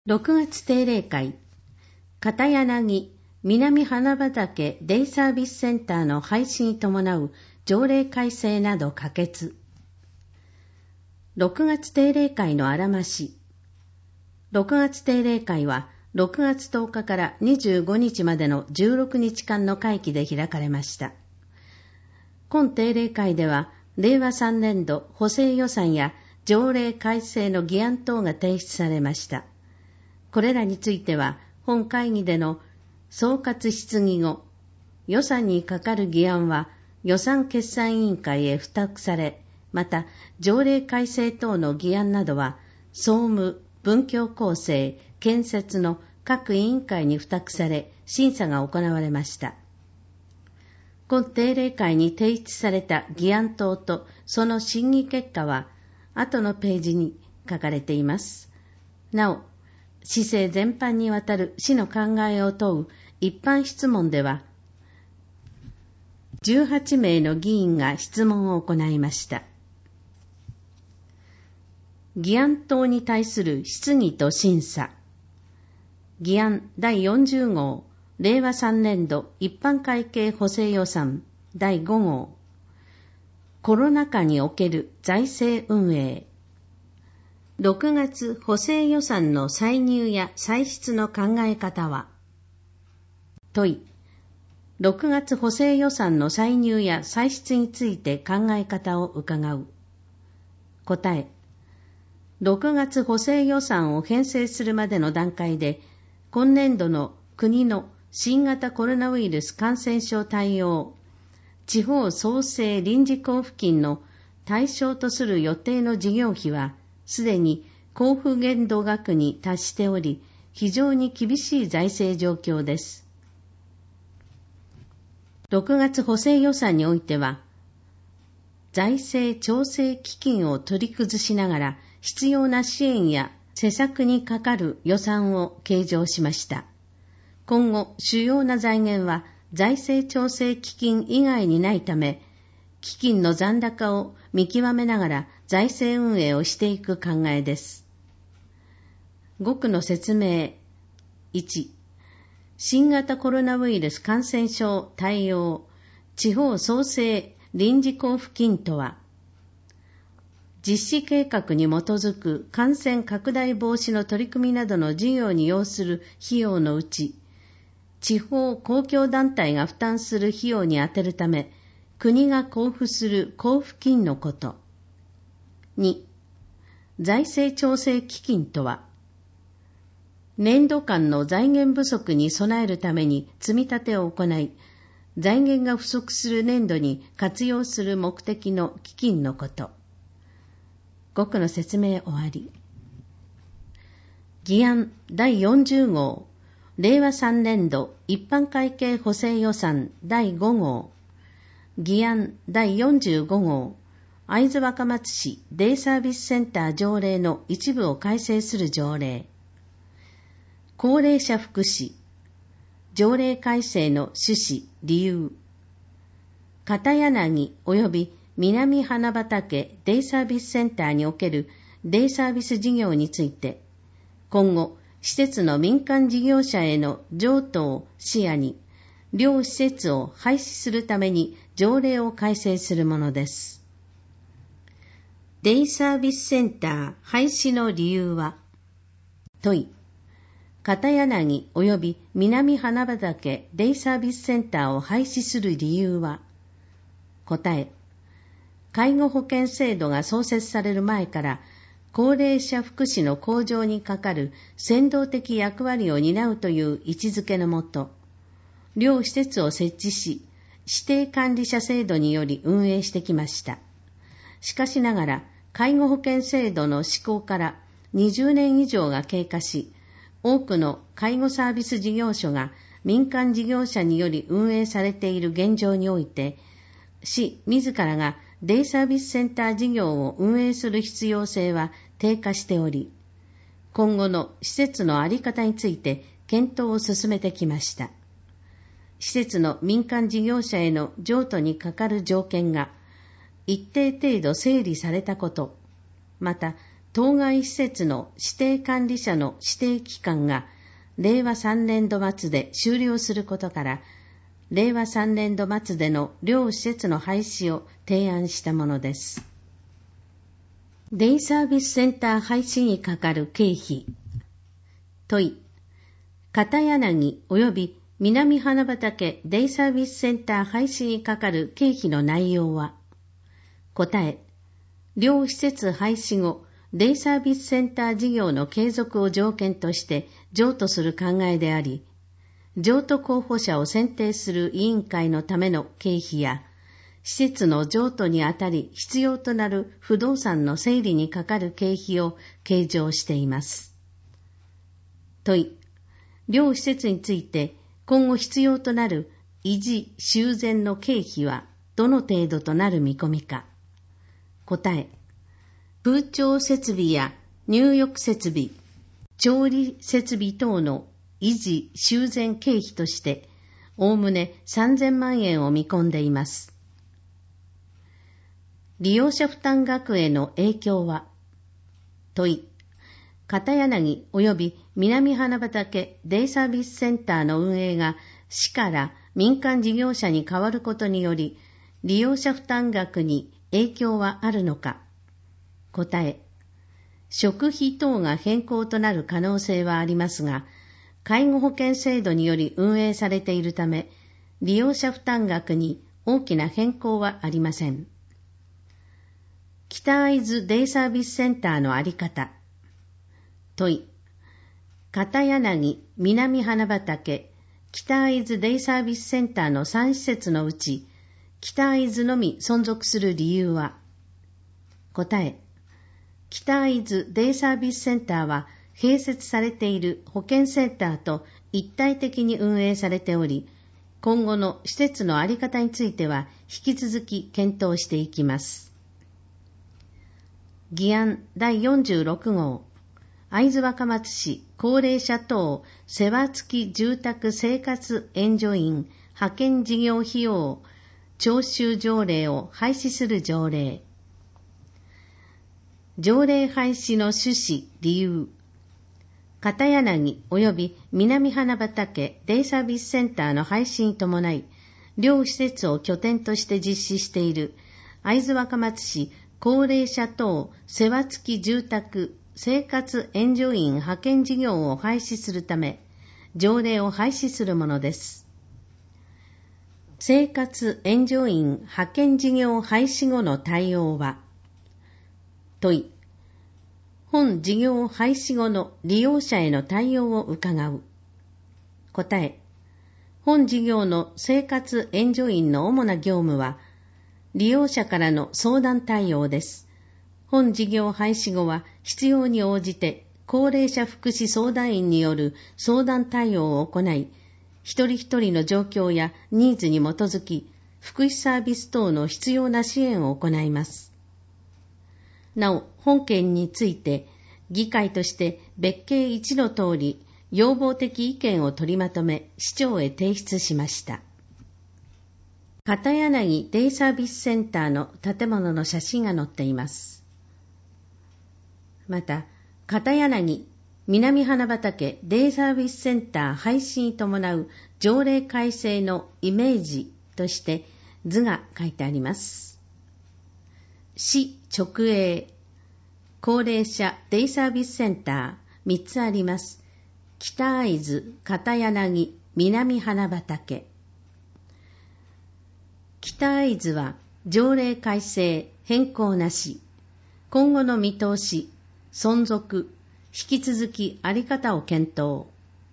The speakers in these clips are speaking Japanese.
6月定例会、片柳南花畑デイサービスセンターの廃止に伴う条例改正など可決。6月定例会のあらまし。6月定例会は6月10日から25日までの16日間の会期で開かれました。今定例会では、令和3年度補正予算や条例改正の議案等が提出されました。これらについては、本会議での総括質疑後、予算にかかる議案は予算決算委員会へ付託され、また条例改正等の議案などは、総務、文教構成、建設の各委員会に付託され、審査が行われました。今定例会に提出された議案等とその審議結果は、後のページに書かれています。なお、市政全般にわたる市の考えを問う一般質問では、18名の議員が質問を行いました。議案等に対する質疑と審査。議案第40号、令和3年度一般会計補正予算第5号、コロナ禍における財政運営。6月補正予算の歳入や歳出の考え方は、問い、6月補正予算の歳入や歳出について考え方を伺う。答え、6月補正予算を編成するまでの段階で、今年度の国の新型コロナウイルス感染症対応、地方創生臨時交付金の対象とする予定の事業費は、すでに交付限度額に達しており、非常に厳しい財政状況です。6月補正予算においては、財政調整基金を取り崩しながら、必要な支援や施策にかかる予算を計上しました。今後、主要な財源は財政調整基金以外にないため、基金の残高を見極めながら財政運営をしていく考えです。5区の説明。1、新型コロナウイルス感染症対応地方創生臨時交付金とは、実施計画に基づく感染拡大防止の取り組みなどの事業に要する費用のうち、地方公共団体が負担する費用に充てるため、国が交付する交付金のこと。2、財政調整基金とは、年度間の財源不足に備えるために積み立てを行い、財源が不足する年度に活用する目的の基金のこと。5区の説明終わり。議案第40号、令和3年度一般会計補正予算第5号、議案第45号、会津若松市デイサービスセンター条例の一部を改正する条例。高齢者福祉、条例改正の趣旨、理由。片柳及び南花畑デイサービスセンターにおけるデイサービス事業について、今後、施設の民間事業者への譲渡を視野に、両施設を廃止するために条例を改正するものです。デイサービスセンター廃止の理由は、問い、片柳及び南花畑デイサービスセンターを廃止する理由は、答え、介護保険制度が創設される前から、高齢者福祉の向上にかかる先導的役割を担うという位置づけのもと、両施設を設置し、指定管理者制度により運営してきました。しかしながら、介護保険制度の施行から20年以上が経過し、多くの介護サービス事業所が民間事業者により運営されている現状において、市自らがデイサービスセンター事業を運営する必要性は低下しており、今後の施設の在り方について検討を進めてきました。施設の民間事業者への譲渡にかかる条件が一定程度整理されたこと、また当該施設の指定管理者の指定期間が令和3年度末で終了することから、令和3年度末での両施設の廃止を提案したものです。デイサービスセンター廃止にかかる経費。問い。片柳及び南花畑デイサービスセンター廃止にかかる経費の内容は。答え。両施設廃止後、デイサービスセンター事業の継続を条件として譲渡する考えであり、譲渡候補者を選定する委員会のための経費や、施設の譲渡にあたり必要となる不動産の整理にかかる経費を計上しています。問い。両施設について今後必要となる維持・修繕の経費はどの程度となる見込みか。答え。空調設備や入浴設備、調理設備等の維持・修繕経費として、おおむね3000万円を見込んでいます。利用者負担額への影響は。問い。片柳及び南花畑デイサービスセンターの運営が市から民間事業者に変わることにより、利用者負担額に影響はあるのか。答え。食費等が変更となる可能性はありますが、介護保険制度により運営されているため、利用者負担額に大きな変更はありません。北会津デイサービスセンターの在り方。問い。片柳、南花畑、北会津デイサービスセンターの3施設のうち、北会津のみ存続する理由は。答え。北会津デイサービスセンターは、併設されている保健センターと一体的に運営されており、今後の施設の在り方については引き続き検討していきます。議案第46号、会津若松市高齢者等世話付き住宅生活援助員派遣事業費用徴収条例を廃止する条例。条例廃止の趣旨、理由。片柳及び南花畑デイサービスセンターの廃止に伴い、両施設を拠点として実施している会津若松市高齢者等世話付き住宅生活援助員派遣事業を廃止するため、条例を廃止するものです。生活援助員派遣事業廃止後の対応は。問い。本事業廃止後の利用者への対応を伺う。答え。本事業の生活援助員の主な業務は、利用者からの相談対応です。本事業廃止後は必要に応じて高齢者福祉相談員による相談対応を行い、一人一人の状況やニーズに基づき、福祉サービス等の必要な支援を行います。なお、本件について、議会として別件1の通り、要望的意見を取りまとめ、市長へ提出しました。片柳デイサービスセンターの建物の写真が載っています。また、片柳南花畑デイサービスセンター廃止に伴う条例改正のイメージとして図が書いてあります。市直営高齢者デイサービスセンター3つあります。北会津、片柳、南花畑。北会津は条例改正、変更なし、今後の見通し、存続、引き続きあり方を検討。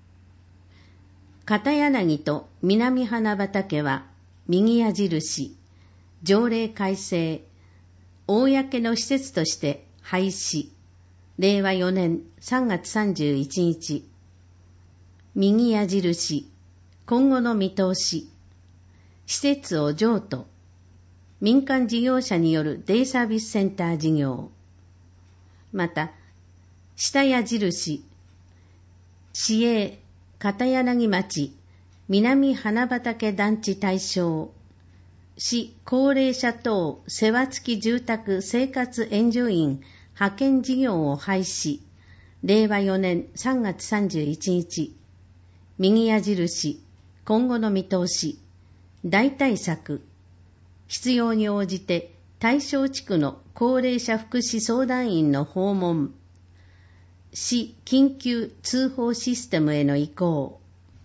片柳と南花畑は右矢印、条例改正、公の施設として廃止、令和4年3月31日。右矢印、今後の見通し、施設を譲渡、民間事業者によるデイサービスセンター事業。また、下矢印、市営片柳町南花畑団地対象、市高齢者等世話付き住宅生活援助員派遣事業を廃止。令和4年3月31日。右矢印、今後の見通し。大対策。必要に応じて対象地区の高齢者福祉相談員の訪問。市緊急通報システムへの移行。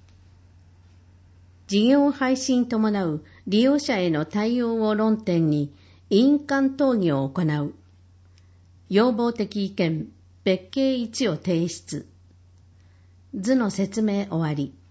事業廃止に伴う利用者への対応を論点に委員間討議を行う。要望的意見、別件1を提出。図の説明終わり。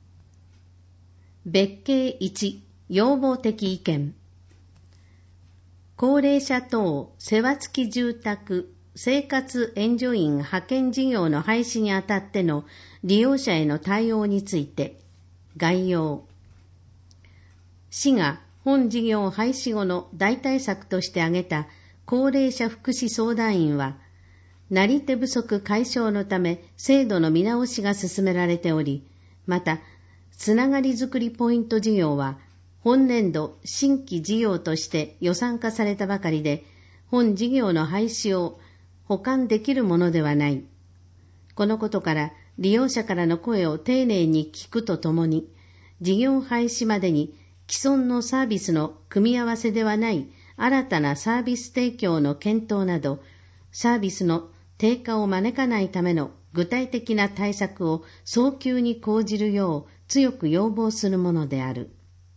別件1、要望的意見。高齢者等世話付き住宅生活援助員派遣事業の廃止にあたっての利用者への対応について、概要。市が本事業廃止後の代替策として挙げた高齢者福祉相談員は、なり手不足解消のため制度の見直しが進められており、また、つながりづくりポイント事業は、本年度新規事業として予算化されたばかりで、本事業の廃止を補完できるものではない。このことから利用者からの声を丁寧に聞くとともに、事業廃止までに既存のサービスの組み合わせではない新たなサービス提供の検討など、サービスの低下を招かないための具体的な対策を早急に講じるよう強く要望するものである。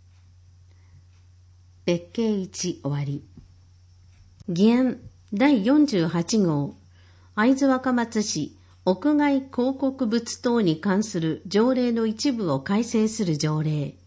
別件1終わり。議案第48号、会津若松市屋外広告物等に関する条例の一部を改正する条例。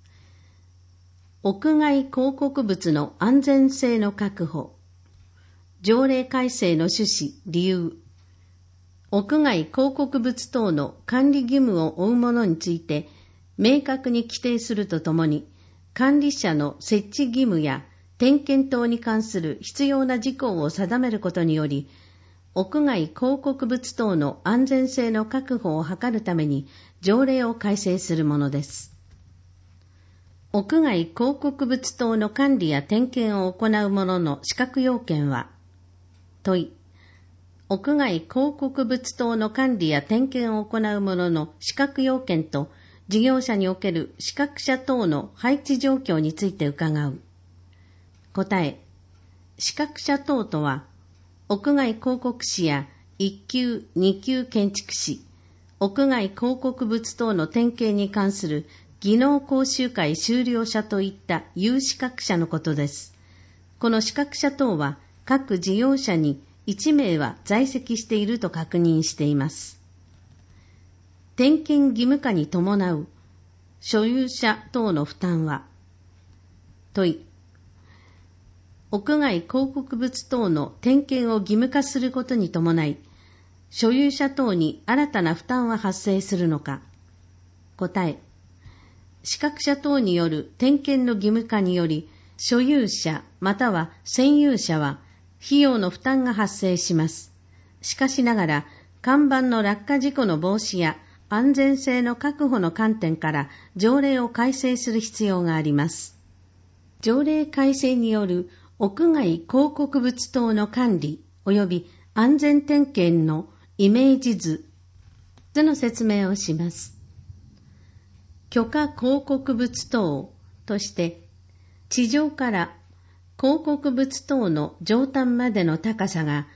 屋外広告物の安全性の確保。条例改正の趣旨、理由。屋外広告物等の管理義務を負う者について明確に規定するとともに、管理者の設置義務や点検等に関する必要な事項を定めることにより、屋外広告物等の安全性の確保を図るために条例を改正するものです。屋外広告物等の管理や点検を行う者の資格要件は、問い。屋外広告物等の管理や点検を行う者の資格要件と、事業者における資格者等の配置状況について伺う。答え。資格者等とは、屋外広告士や1級、2級建築士、屋外広告物等の点検に関する技能講習会修了者といった有資格者のことです。この資格者等は、各事業者に1名は在籍していると確認しています。点検義務化に伴う所有者等の負担は、問い。屋外広告物等の点検を義務化することに伴い、所有者等に新たな負担は発生するのか。答え。資格者等による点検の義務化により、所有者または占有者は費用の負担が発生します。しかしながら、看板の落下事故の防止や安全性の確保の観点から条例を改正する必要があります。条例改正による屋外広告物等の管理及び安全点検のイメージ図の説明をします。許可広告物等として、地上から広告物等の上端までの高さが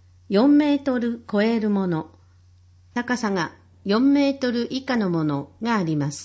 4メートル超えるもの、高さが4メートル以下のものがあります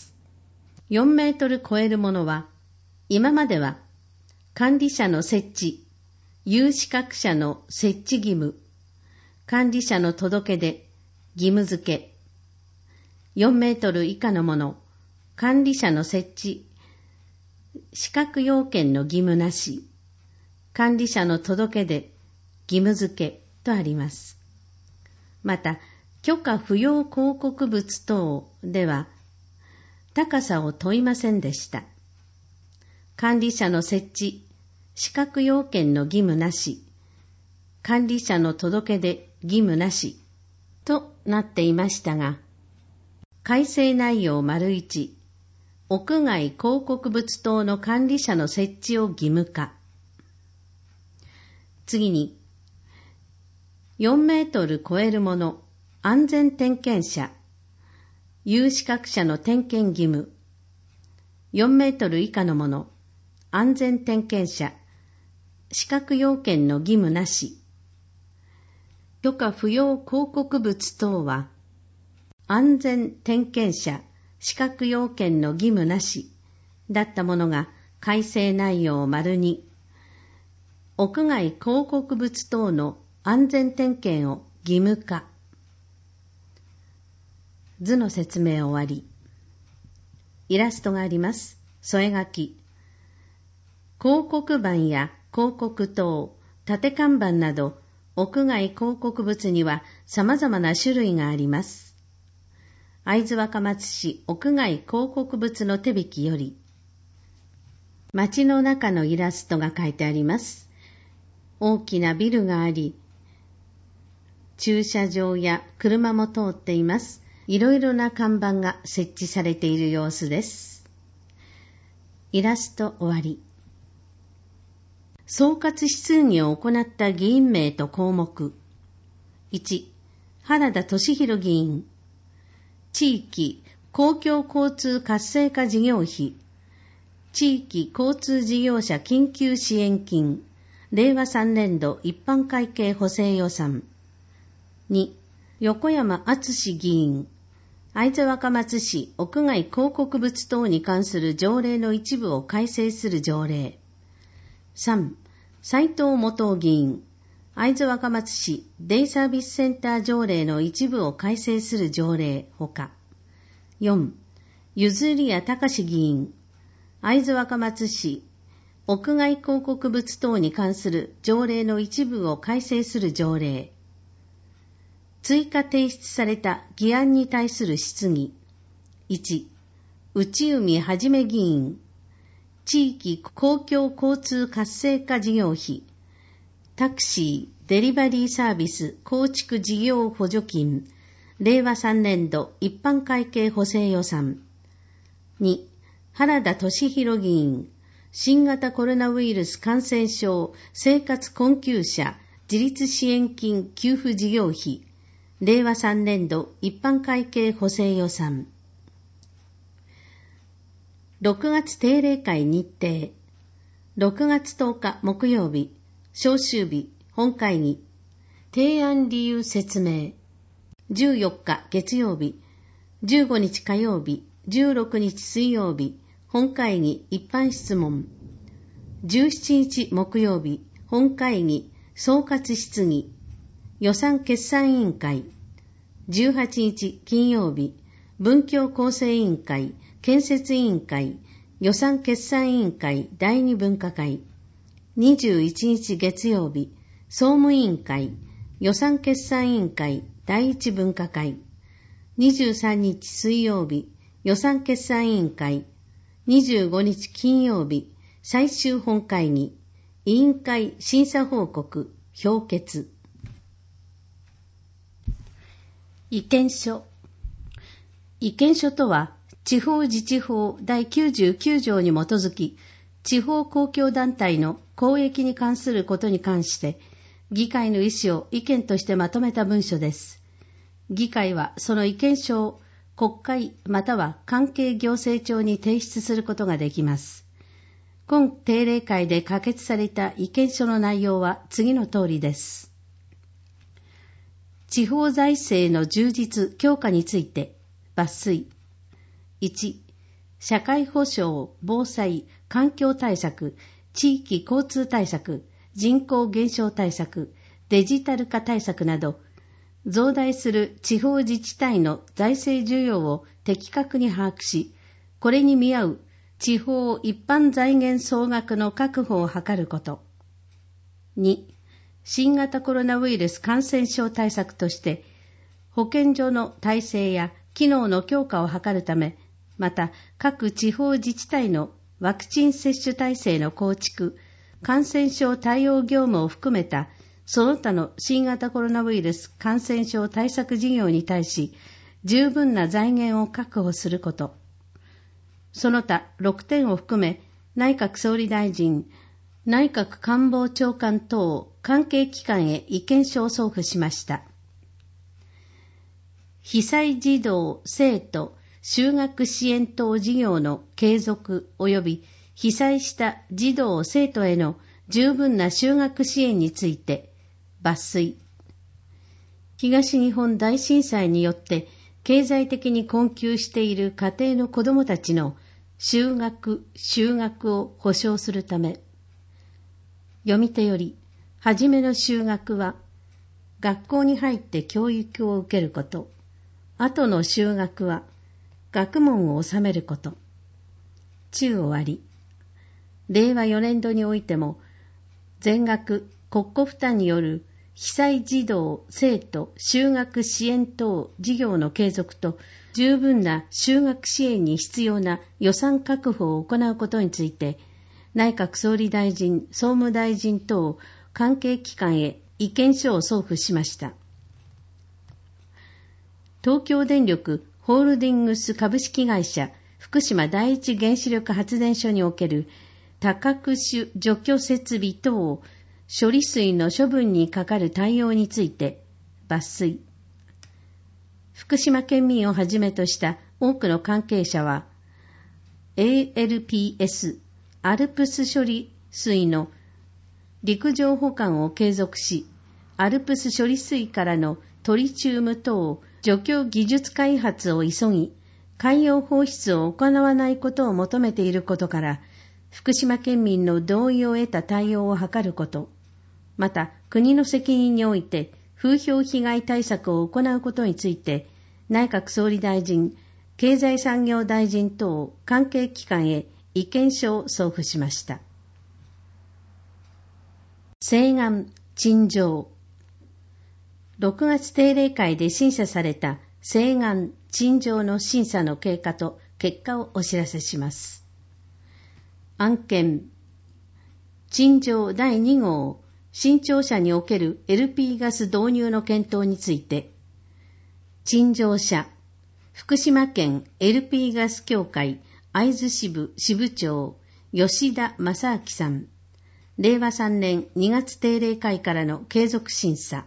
。4メートル超えるものは、今までは管理者の設置、有資格者の設置義務、管理者の届け出、義務付け、4メートル以下のもの、管理者の設置、資格要件の義務なし、管理者の届け出、義務付けとあります。また、許可不要広告物等では、高さを問いませんでした。管理者の設置、資格要件の義務なし、管理者の届け出、義務なしとなっていましたが、改正内容 1、屋外広告物等の管理者の設置を義務化。次に、 4メートル超えるもの、安全点検者、有資格者の点検義務。4メートル以下のもの、安全点検者、資格要件の義務なし。許可不要広告物等は、安全点検者、資格要件の義務なしだったものが改正内容2、屋外広告物等の安全点検を義務化。図の説明終わり。イラストがあります。添え書き。広告板や広告塔、縦看板など屋外広告物には様々な種類があります。会津若松市屋外広告物の手引きより、街の中のイラストが書いてあります。大きなビルがあり、駐車場や車も通っています。いろいろな看板が設置されている様子です。イラスト終わり。総括質疑を行った議員名と項目。1、原田俊弘議員。地域公共交通活性化事業費。地域交通事業者緊急支援金。令和3年度一般会計補正予算。2、横山敦議員。会津若松市屋外広告物等に関する条例の一部を改正する条例。3、斉藤元議員。会津若松市デイサービスセンター条例の一部を改正する条例ほか。4、譲谷隆議員。会津若松市屋外広告物等に関する条例の一部を改正する条例。追加提出された議案に対する質疑。1、内海はじめ議員。地域公共交通活性化事業費。タクシー、デリバリーサービス構築事業補助金。令和3年度一般会計補正予算。2、原田俊弘議員。新型コロナウイルス感染症生活困窮者自立支援金給付事業費。令和3年度一般会計補正予算。6月定例会日程。6月10日木曜日、召集日、本会議。提案理由説明。14日月曜日、15日火曜日、16日水曜日、本会議一般質問。17日木曜日、本会議総括質疑。予算決算委員会。18日金曜日、文教構成委員会、建設委員会、予算決算委員会第2分科会。21日月曜日、総務委員会、予算決算委員会第1分科会。23日水曜日、予算決算委員会。25日金曜日、最終本会議、委員会審査報告、評決。意見書。意見書とは、地方自治法第99条に基づき、地方公共団体の公益に関することに関して、議会の意思を意見としてまとめた文書です。議会はその意見書を国会または関係行政庁に提出することができます。今定例会で可決された意見書の内容は次の通りです。地方財政の充実強化について抜粋。1、社会保障、防災、環境対策、地域交通対策、人口減少対策、デジタル化対策など、増大する地方自治体の財政需要を的確に把握し、これに見合う地方一般財源総額の確保を図ること。2、新型コロナウイルス感染症対策として、保健所の体制や機能の強化を図るため、また各地方自治体のワクチン接種体制の構築、感染症対応業務を含めたその他の新型コロナウイルス感染症対策事業に対し、十分な財源を確保すること。その他6点を含め、内閣総理大臣、内閣官房長官等関係機関へ意見書を送付しました。被災児童・生徒就学支援等事業の継続及び被災した児童・生徒への十分な就学支援について抜粋。東日本大震災によって経済的に困窮している家庭の子どもたちの就学を保障するため、読み手より、はじめの就学は、学校に入って教育を受けること、後の就学は、学問を修めること。中終わり。令和4年度においても、全額国庫負担による被災児童・生徒就学支援等事業の継続と十分な就学支援に必要な予算確保を行うことについて、内閣総理大臣、総務大臣等関係機関へ意見書を送付しました。東京電力ホールディングス株式会社福島第一原子力発電所における多角種除去設備等処理水の処分にかかる対応について抜粋。福島県民をはじめとした多くの関係者は ALPS アルプス処理水の陸上保管を継続し、アルプス処理水からのトリチウム等除去技術開発を急ぎ、海洋放出を行わないことを求めていることから、福島県民の同意を得た対応を図ること、また国の責任において風評被害対策を行うことについて、内閣総理大臣、経済産業大臣等関係機関へ意見書を送付しました。請願・陳情。6月定例会で審査された請願・陳情の審査の経過と結果をお知らせします。案件、陳情第2号、新庁舎における LP ガス導入の検討について、陳情者、福島県 LP ガス協会会津支部支部長、吉田正明さん、令和3年2月定例会からの継続審査。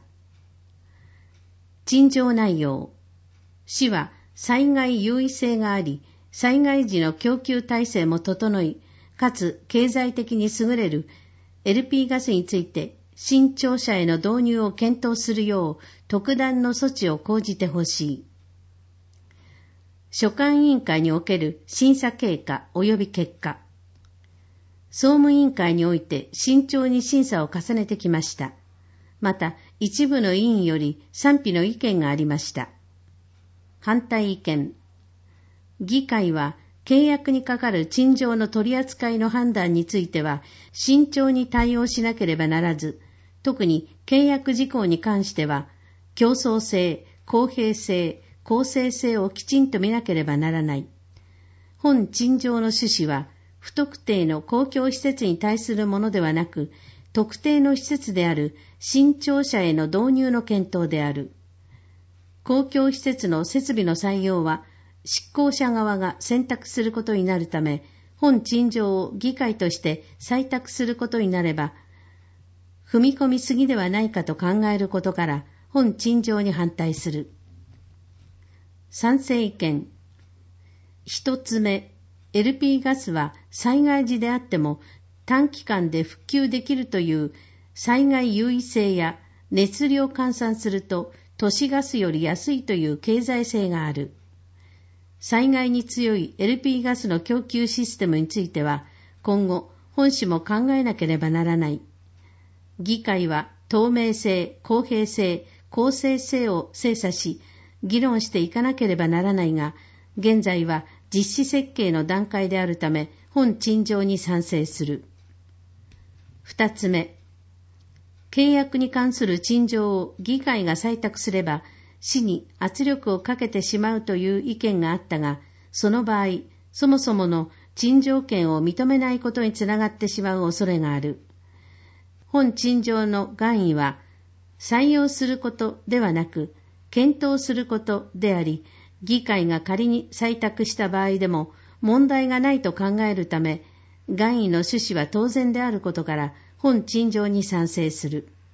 陳情内容、市は災害優位性があり、災害時の供給体制も整い、かつ経済的に優れる LP ガスについて新庁舎への導入を検討するよう特段の措置を講じてほしい。所管委員会における審査経過及び結果。総務委員会において慎重に審査を重ねてきました。また、一部の委員より賛否の意見がありました。反対意見。議会は契約にかかる陳情の取り扱いの判断については慎重に対応しなければならず、特に契約事項に関しては競争性、公平性、公正性をきちんと見なければならない。本陳情の趣旨は不特定の公共施設に対するものではなく、特定の施設である新庁舎への導入の検討である。公共施設の設備の採用は執行者側が選択することになるため、本陳情を議会として採択することになれば、踏み込みすぎではないかと考えることから、本陳情に反対する。賛成意見。一つ目、LP ガスは災害時であっても短期間で復旧できるという災害優位性や熱量換算すると都市ガスより安いという経済性がある。災害に強い LP ガスの供給システムについては今後本市も考えなければならない。議会は透明性、公平性、公正性を精査し議論していかなければならないが、現在は実施設計の段階であるため本陳情に賛成する。二つ目、契約に関する陳情を議会が採択すれば市に圧力をかけてしまうという意見があったが、その場合そもそもの陳情権を認めないことにつながってしまう恐れがある。本陳情の願意は採用することではなく検討することであり、議会が仮に採択した場合でも問題がないと考えるため、願意の趣旨は当然であることから本陳情に賛成する。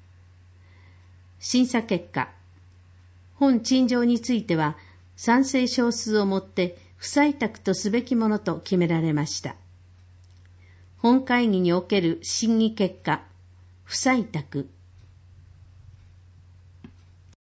審査結果。本陳情については、賛成少数をもって不採択とすべきものと決められました。本会議における審議結果、不採択。